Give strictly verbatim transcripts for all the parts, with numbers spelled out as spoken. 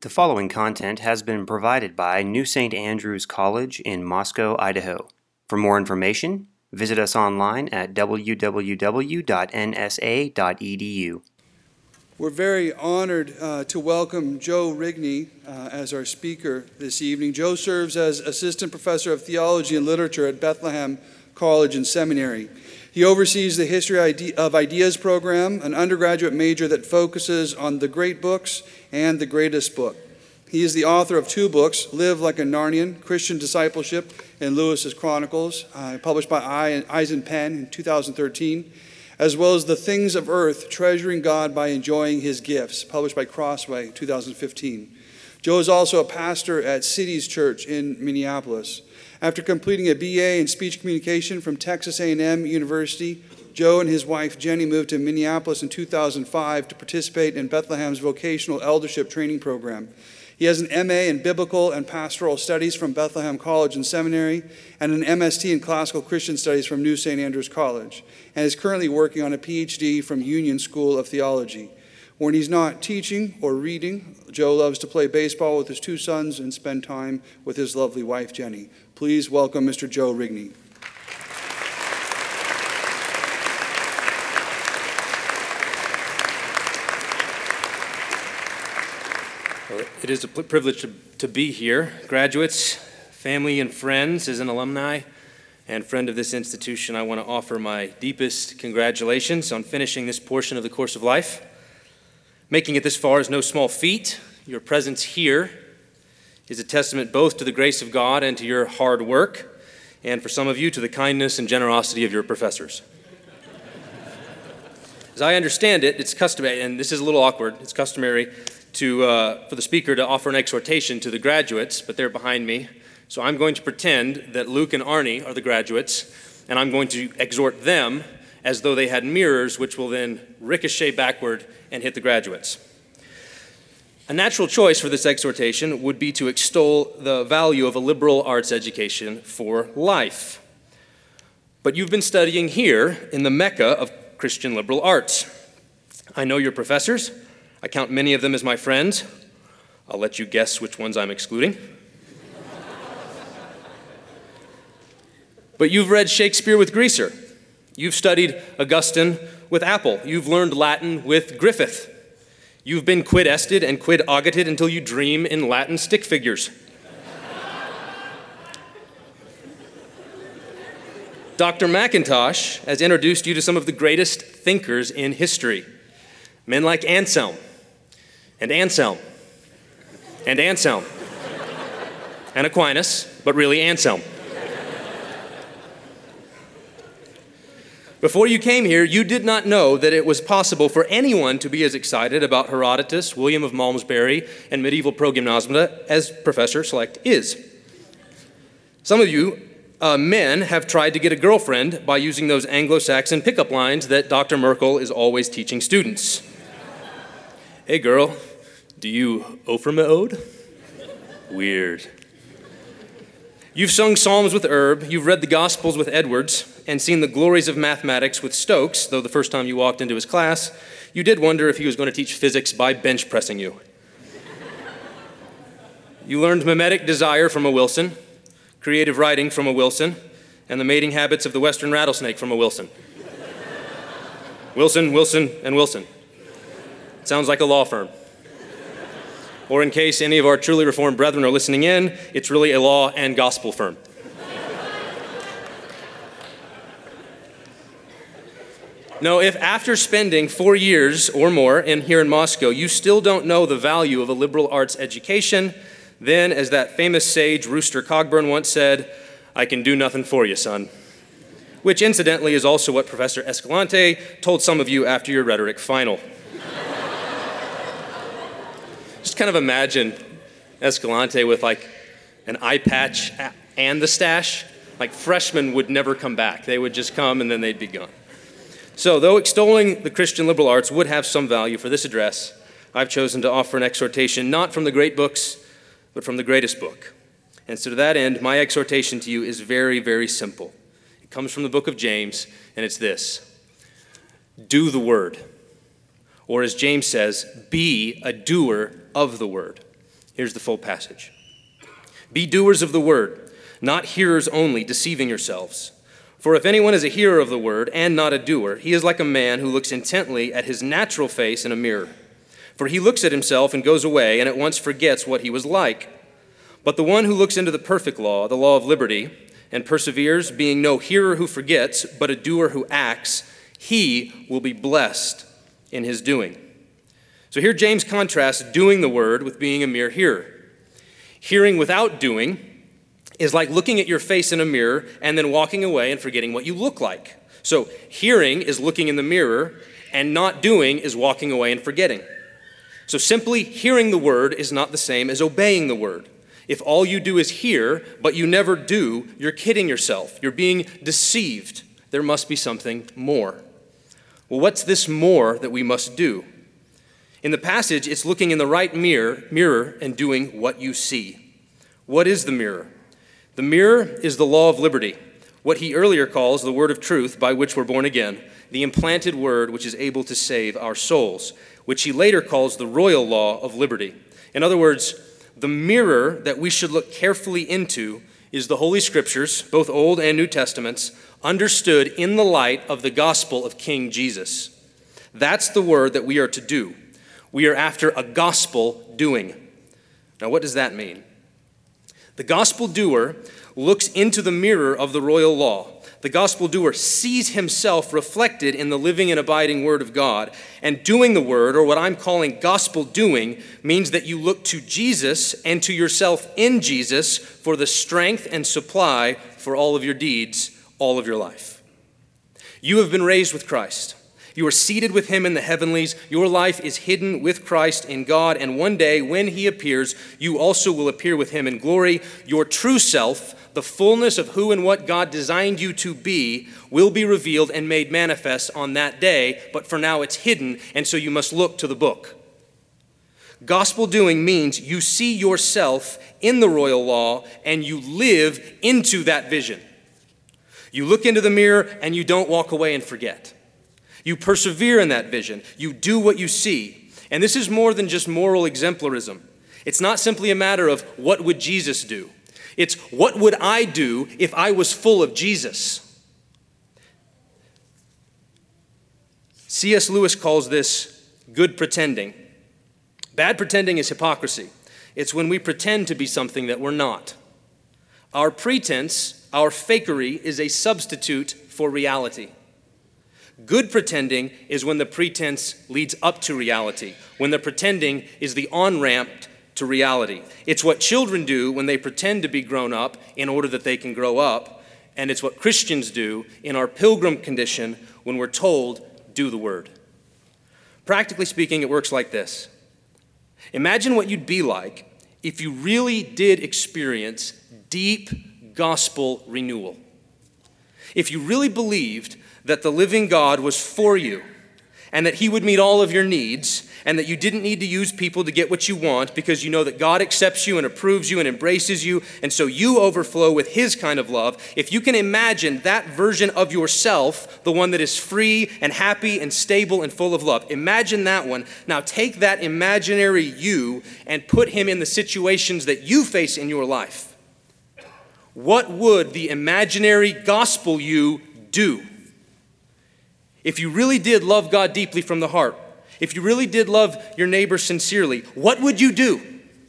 The following content has been provided by New Saint Andrews College in Moscow, Idaho. For more information, visit us online at w w w dot n s a dot e d u. We're very honored uh, to welcome Joe Rigney uh, as our speaker this evening. Joe serves as Assistant Professor of Theology and Literature at Bethlehem College and Seminary. He oversees the History of Ideas program, an undergraduate major that focuses on the great books and the greatest book. He is the author of two books, Live Like a Narnian, Christian Discipleship in Lewis's Chronicles, uh, published by Eisen Penn in two thousand thirteen, as well as The Things of Earth, Treasuring God by Enjoying His Gifts, published by Crossway, two thousand fifteen. Joe is also a pastor at Cities Church in Minneapolis. After completing a B A in speech communication from Texas A and M University, Joe and his wife Jenny moved to Minneapolis in two thousand five to participate in Bethlehem's vocational eldership training program. He has an M A in Biblical and Pastoral Studies from Bethlehem College and Seminary and an M S T in Classical Christian Studies from New Saint Andrews College, and is currently working on a P H D from Union School of Theology. When he's not teaching or reading, Joe loves to play baseball with his two sons and spend time with his lovely wife, Jenny. Please welcome Mister Joe Rigney. Well, it is a privilege to, to be here. Graduates, family, and friends, as an alumni and friend of this institution, I want to offer my deepest congratulations on finishing this portion of the course of life. Making it this far is no small feat. Your presence here is a testament both to the grace of God and to your hard work, and for some of you, to the kindness and generosity of your professors. As I understand it, it's customary, and this is a little awkward, it's customary to uh, for the speaker to offer an exhortation to the graduates, but they're behind me. So I'm going to pretend that Luke and Arnie are the graduates, and I'm going to exhort them as though they had mirrors, which will then ricochet backward and hit the graduates. A natural choice for this exhortation would be to extol the value of a liberal arts education for life. But you've been studying here in the Mecca of Christian liberal arts. I know your professors. I count many of them as my friends. I'll let you guess which ones I'm excluding. But you've read Shakespeare with Greaser. You've studied Augustine with Apple. You've learned Latin with Griffith. You've been quid-ested and quid-augeted until you dream in Latin stick figures. Doctor McIntosh has introduced you to some of the greatest thinkers in history. Men like Anselm, and Anselm, and Anselm, and Aquinas, but really Anselm. Before you came here, you did not know that it was possible for anyone to be as excited about Herodotus, William of Malmesbury, and medieval progymnasmata as Professor Select is. Some of you uh, men have tried to get a girlfriend by using those Anglo-Saxon pickup lines that Doctor Merkel is always teaching students. Hey girl, do you offer me ode? Weird. You've sung psalms with Erb, you've read the Gospels with Edwards, and seen the glories of mathematics with Stokes, though the first time you walked into his class, you did wonder if he was going to teach physics by bench pressing you. You learned mimetic desire from a Wilson, creative writing from a Wilson, and the mating habits of the western rattlesnake from a Wilson. Wilson, Wilson, and Wilson. It sounds like a law firm. Or in case any of our truly reformed brethren are listening in, it's really a law and gospel firm. No, if after spending four years or more in here in Moscow, you still don't know the value of a liberal arts education, then, as that famous sage Rooster Cogburn once said, I can do nothing for you, son. Which, incidentally, is also what Professor Escalante told some of you after your rhetoric final. Just kind of imagine Escalante with like an eye patch and the stash. Like freshmen would never come back. They would just come and then they'd be gone. So, though extolling the Christian liberal arts would have some value for this address, I've chosen to offer an exhortation not from the great books, but from the greatest book. And so to that end, my exhortation to you is very, very simple. It comes from the book of James, and it's this. Do the word. Or as James says, be a doer of the word. Here's the full passage. Be doers of the word, not hearers only, deceiving yourselves. For if anyone is a hearer of the word and not a doer, he is like a man who looks intently at his natural face in a mirror. For he looks at himself and goes away and at once forgets what he was like. But the one who looks into the perfect law, the law of liberty, and perseveres, being no hearer who forgets, but a doer who acts, he will be blessed in his doing. So here James contrasts doing the word with being a mere hearer. Hearing without doing is like looking at your face in a mirror and then walking away and forgetting what you look like. So hearing is looking in the mirror, and not doing is walking away and forgetting. So simply hearing the word is not the same as obeying the word. If all you do is hear, but you never do, you're kidding yourself. You're being deceived. There must be something more. Well, what's this more that we must do? In the passage, it's looking in the right mirror, mirror and doing what you see. What is the mirror? The mirror is the law of liberty, what he earlier calls the word of truth by which we're born again, the implanted word which is able to save our souls, which he later calls the royal law of liberty. In other words, the mirror that we should look carefully into is the Holy Scriptures, both Old and New Testaments, understood in the light of the gospel of King Jesus. That's the word that we are to do. We are after a gospel doing. Now, what does that mean? The gospel doer looks into the mirror of the royal law. The gospel doer sees himself reflected in the living and abiding word of God. And doing the word, or what I'm calling gospel doing, means that you look to Jesus and to yourself in Jesus for the strength and supply for all of your deeds, all of your life. You have been raised with Christ. You are seated with him in the heavenlies. Your life is hidden with Christ in God. And one day when he appears, you also will appear with him in glory. Your true self, the fullness of who and what God designed you to be, will be revealed and made manifest on that day, but for now it's hidden, and so you must look to the book. Gospel doing means you see yourself in the royal law and you live into that vision. You look into the mirror and you don't walk away and forget. You persevere in that vision. You do what you see. And this is more than just moral exemplarism. It's not simply a matter of what would Jesus do. It's what would I do if I was full of Jesus? C S Lewis calls this good pretending. Bad pretending is hypocrisy. It's when we pretend to be something that we're not. Our pretense, our fakery, is a substitute for reality. Good pretending is when the pretense leads up to reality, when the pretending is the on-ramp to reality. It's what children do when they pretend to be grown up in order that they can grow up, and it's what Christians do in our pilgrim condition when we're told, do the word. Practically speaking, it works like this. Imagine what you'd be like if you really did experience deep gospel renewal. If you really believed that the living God was for you and that he would meet all of your needs and that you didn't need to use people to get what you want because you know that God accepts you and approves you and embraces you, and so you overflow with his kind of love. If you can imagine that version of yourself, the one that is free and happy and stable and full of love, imagine that one. Now take that imaginary you and put him in the situations that you face in your life. What would the imaginary gospel you do? If you really did love God deeply from the heart, if you really did love your neighbor sincerely, what would you do?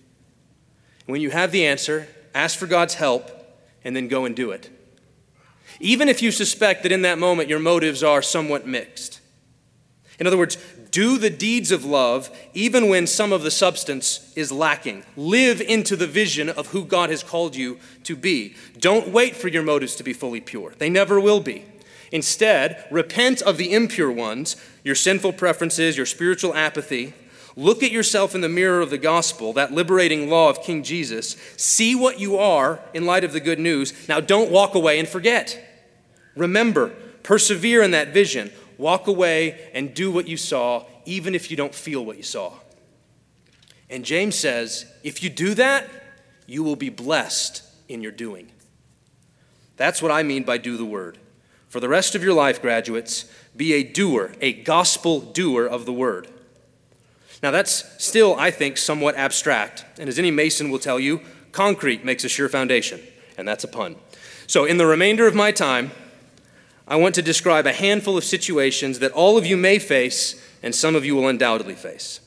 When you have the answer, ask for God's help and then go and do it. Even if you suspect that in that moment your motives are somewhat mixed. In other words, do the deeds of love even when some of the substance is lacking. Live into the vision of who God has called you to be. Don't wait for your motives to be fully pure. They never will be. Instead, repent of the impure ones, your sinful preferences, your spiritual apathy. Look at yourself in the mirror of the gospel, that liberating law of King Jesus. See what you are in light of the good news. Now don't walk away and forget. Remember, persevere in that vision. Walk away and do what you saw, even if you don't feel what you saw. And James says, if you do that, you will be blessed in your doing. That's what I mean by do the word. For the rest of your life, graduates, be a doer, a gospel doer of the word. Now that's still, I think, somewhat abstract, and as any mason will tell you, concrete makes a sure foundation, and that's a pun. So in the remainder of my time, I want to describe a handful of situations that all of you may face, and some of you will undoubtedly face.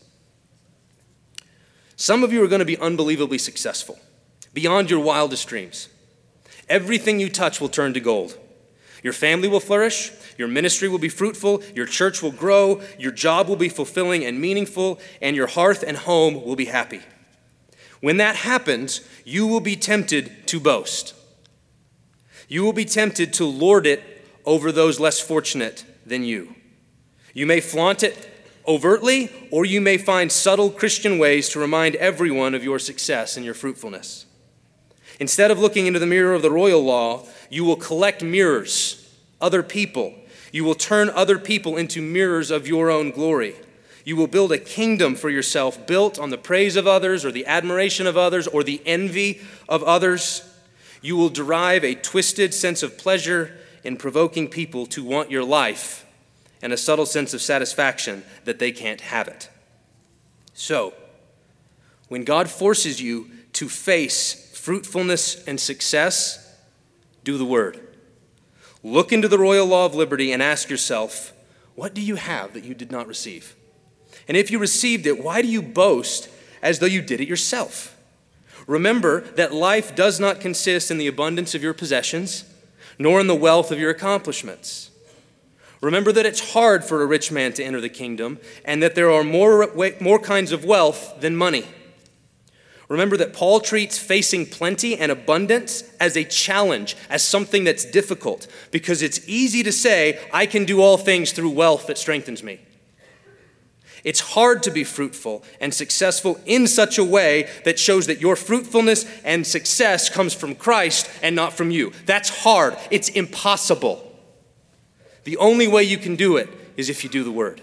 Some of you are going to be unbelievably successful, beyond your wildest dreams. Everything you touch will turn to gold. Your family will flourish, your ministry will be fruitful, your church will grow, your job will be fulfilling and meaningful, and your hearth and home will be happy. When that happens, you will be tempted to boast. You will be tempted to lord it over those less fortunate than you. You may flaunt it overtly, or you may find subtle Christian ways to remind everyone of your success and your fruitfulness. Instead of looking into the mirror of the royal law, you will collect mirrors, other people. You will turn other people into mirrors of your own glory. You will build a kingdom for yourself built on the praise of others or the admiration of others or the envy of others. You will derive a twisted sense of pleasure in provoking people to want your life and a subtle sense of satisfaction that they can't have it. So, when God forces you to face fruitfulness and success, do the word. Look into the royal law of liberty and ask yourself, what do you have that you did not receive? And if you received it, why do you boast as though you did it yourself? Remember that life does not consist in the abundance of your possessions, nor in the wealth of your accomplishments. Remember that it's hard for a rich man to enter the kingdom, and that there are more, more kinds of wealth than money. Remember that Paul treats facing plenty and abundance as a challenge, as something that's difficult, because it's easy to say, I can do all things through wealth that strengthens me. It's hard to be fruitful and successful in such a way that shows that your fruitfulness and success comes from Christ and not from you. That's hard. It's impossible. The only way you can do it is if you do the word.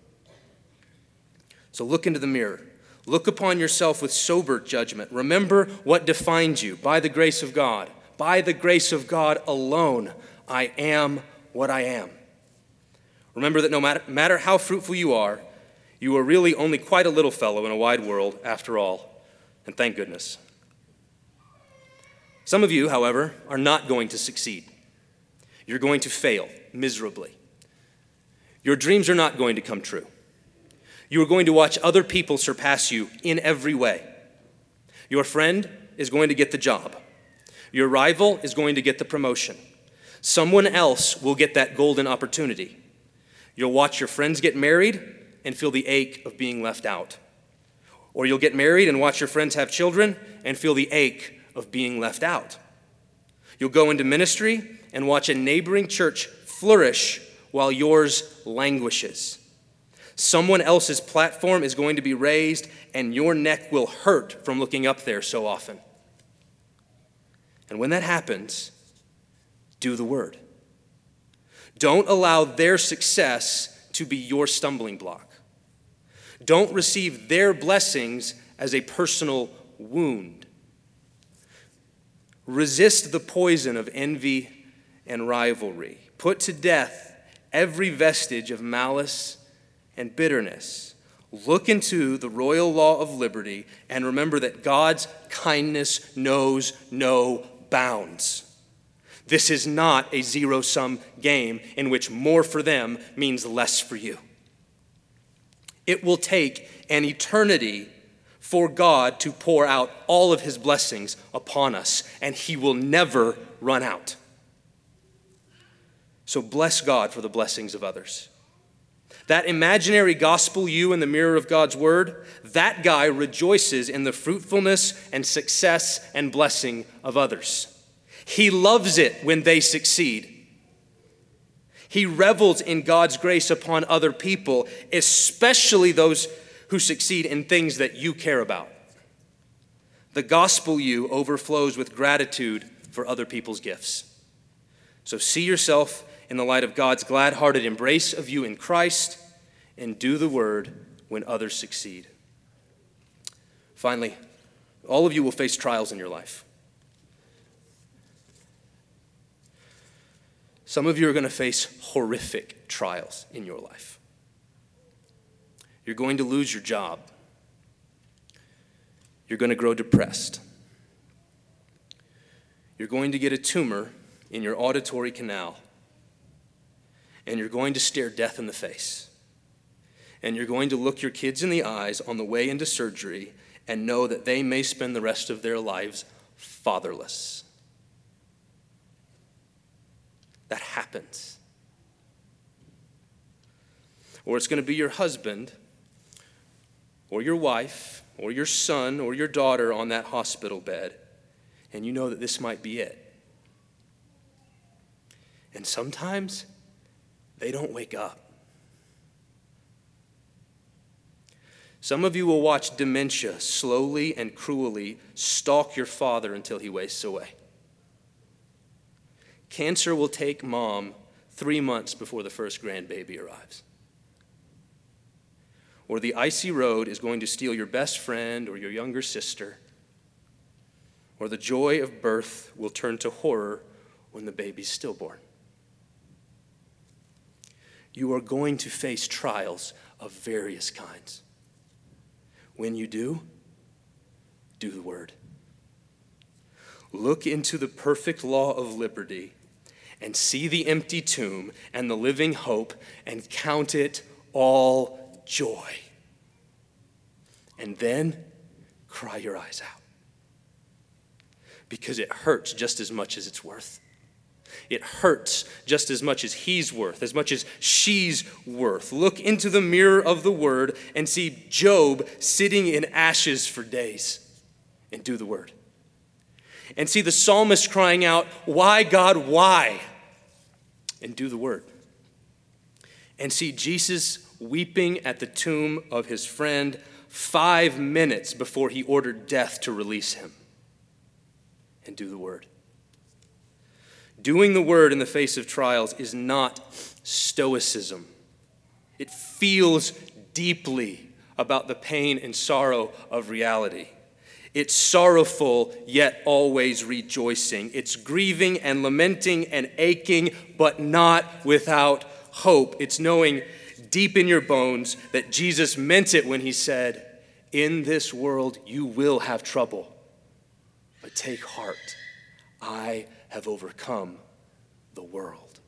So look into the mirror. Look upon yourself with sober judgment. Remember what defines you by the grace of God. By the grace of God alone, I am what I am. Remember that no matter, matter how fruitful you are, you are really only quite a little fellow in a wide world after all, and thank goodness. Some of you, however, are not going to succeed. You're going to fail miserably. Your dreams are not going to come true. You are going to watch other people surpass you in every way. Your friend is going to get the job. Your rival is going to get the promotion. Someone else will get that golden opportunity. You'll watch your friends get married and feel the ache of being left out. Or you'll get married and watch your friends have children and feel the ache of being left out. You'll go into ministry and watch a neighboring church flourish while yours languishes. Someone else's platform is going to be raised and your neck will hurt from looking up there so often. And when that happens, do the word. Don't allow their success to be your stumbling block. Don't receive their blessings as a personal wound. Resist the poison of envy and rivalry. Put to death every vestige of malice and bitterness. Look into the royal law of liberty and remember that God's kindness knows no bounds. This is not a zero-sum game in which more for them means less for you. It will take an eternity for God to pour out all of his blessings upon us, and he will never run out. So bless God for the blessings of others. That imaginary gospel you in the mirror of God's word, that guy rejoices in the fruitfulness and success and blessing of others. He loves it when they succeed. He revels in God's grace upon other people, especially those who succeed in things that you care about. The gospel you overflows with gratitude for other people's gifts. So see yourself in the light of God's glad-hearted embrace of you in Christ, and do the word when others succeed. Finally, all of you will face trials in your life. Some of you are going to face horrific trials in your life. You're going to lose your job. You're going to grow depressed. You're going to get a tumor in your auditory canal. And you're going to stare death in the face. And you're going to look your kids in the eyes on the way into surgery and know that they may spend the rest of their lives fatherless. That happens. Or it's going to be your husband or your wife or your son or your daughter on that hospital bed, and you know that this might be it. And sometimes they don't wake up. Some of you will watch dementia slowly and cruelly stalk your father until he wastes away. Cancer will take mom three months before the first grandbaby arrives. Or the icy road is going to steal your best friend or your younger sister. Or the joy of birth will turn to horror when the baby's stillborn. You are going to face trials of various kinds. When you do, do the word. Look into the perfect law of liberty and see the empty tomb and the living hope and count it all joy. And then cry your eyes out. Because it hurts just as much as it's worth. It hurts just as much as he's worth, as much as she's worth. Look into the mirror of the word and see Job sitting in ashes for days, and do the word. And see the psalmist crying out, "Why, God, why?" and do the word. And see Jesus weeping at the tomb of his friend five minutes before he ordered death to release him, and do the word. Doing the word in the face of trials is not stoicism. It feels deeply about the pain and sorrow of reality. It's sorrowful, yet always rejoicing. It's grieving and lamenting and aching, but not without hope. It's knowing deep in your bones that Jesus meant it when he said, "In this world you will have trouble, but take heart. I have overcome the world."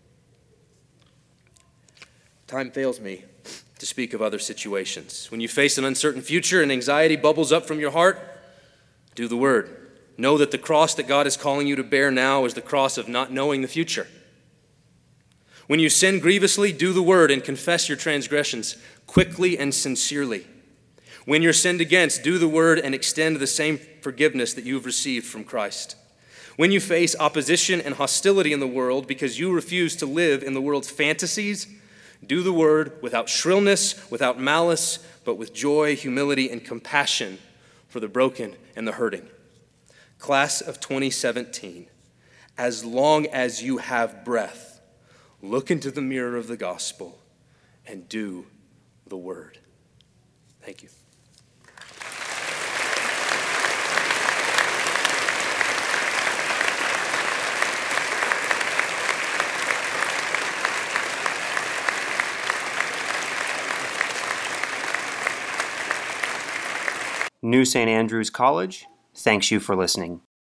Time fails me to speak of other situations. When you face an uncertain future and anxiety bubbles up from your heart, do the word. Know that the cross that God is calling you to bear now is the cross of not knowing the future. When you sin grievously, do the word and confess your transgressions quickly and sincerely. When you're sinned against, do the word and extend the same forgiveness that you've received from Christ. When you face opposition and hostility in the world because you refuse to live in the world's fantasies, do the word without shrillness, without malice, but with joy, humility, and compassion for the broken and the hurting. Class of twenty seventeen, as long as you have breath, look into the mirror of the gospel and do the word. Thank you. New Saint Andrews College thanks you for listening.